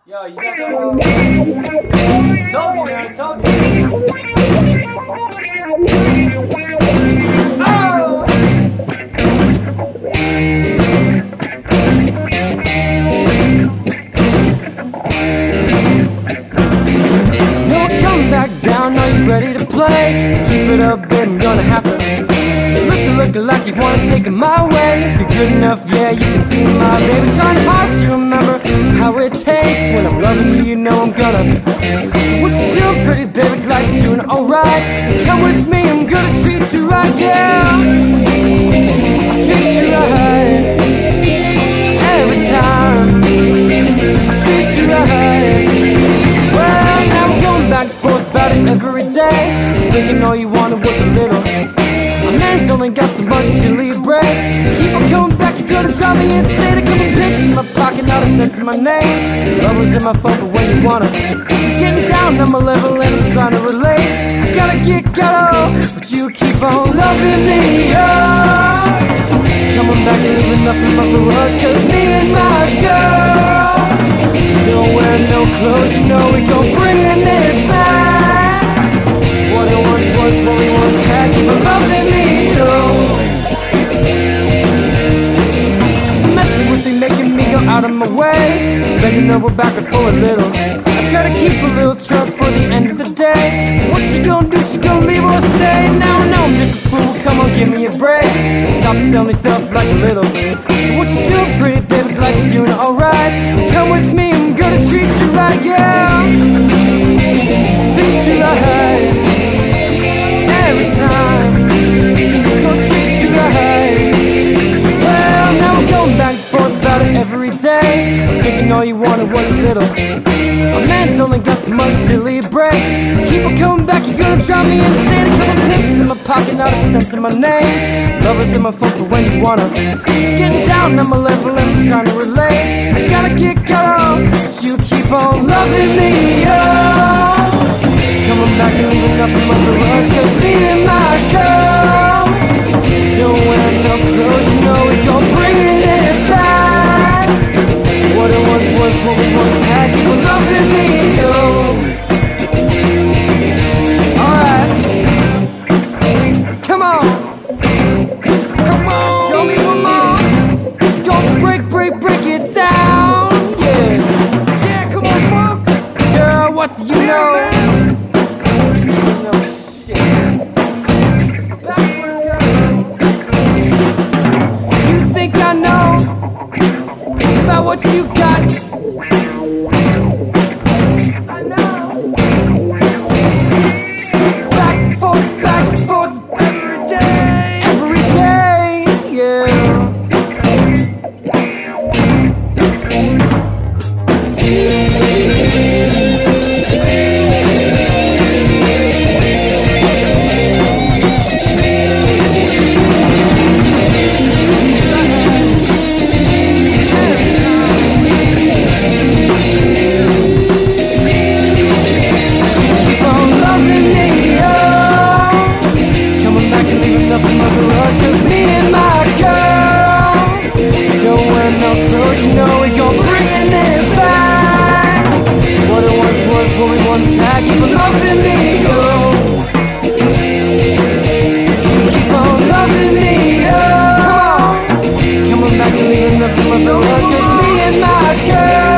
Yo, you got that one? Told you, man, I told you. Oh! No, come back down, are you ready to play? Keep it up, babe, I'm gonna have to look like you wanna take it my way. If you're good enough, yeah, you can be my baby. Trying hard to remember how it tastes. When I'm loving you, you know I'm gonna. What you doing, pretty baby, like you're doing alright. Come with me, I'm gonna treat you right, yeah. I'll treat you right every time. I'll treat you right. Well, now I'm going back and forth about it every day, thinking all you wanted was a little. My man's only got so much till he breaks. Keep on coming back, you're gonna drive me insane. A couple pics in my pocket, not affecting my name. Love was in my phone, but when you wanna, just getting down on my level and I'm trying to relate. I gotta get ghetto, but you keep on loving me, oh. Coming back and leaving nothing but the rush, 'cause me and my girl don't wear no clothes, you know we gon' bringing it back. What it once was, what we once had, keep on loving me, oh. Messing with me, making me go out of my way, bending over back and forth a little. I try to keep a little trust for the end of the day. What she gonna do, she gonna leave or stay? Now I know I'm just a fool, come on, give me a break. Stop selling myself like a little. So what you doing, pretty baby, like you're doing alright. Come with me, I'm gonna treat you right, yeah. Treat you right every time. Gonna treat you right. Well, now I'm going back and forth about it every day, thinking all you wanted was a little. My man's only got so much till he breaks. Keep on coming back, you're gonna drive me insane. A couple pics in my pocket, not a sense in my name. Lovers in my phone for when you wanna. Getting down on my level and I'm trying to relate. I gotta get ghetto, but you keep on loving me, oh. Coming back and leaving nothing but the rush, 'cause me and my girl don't wear no clothes, you know we gon' bringing it back. What it once was, what we once had, keep on loving me, oh. Alright, come on, come on, show me one more. Don't break it down, yeah. Yeah, come on, Funk. Girl, what do you know? No shit. Backward, girl. You think I know about what you got? I know. Back and forth Every day. every day, yeah. Keep on loving me, oh. Coming back and leaving nothing but the rush, 'cause me and my girl don't wear no clothes, you know we gon' bringing it back. What it once was, what we once had, keep on loving me, oh. Keep on loving me, oh. Coming back and leaving nothing but the rush, 'cause me and my girl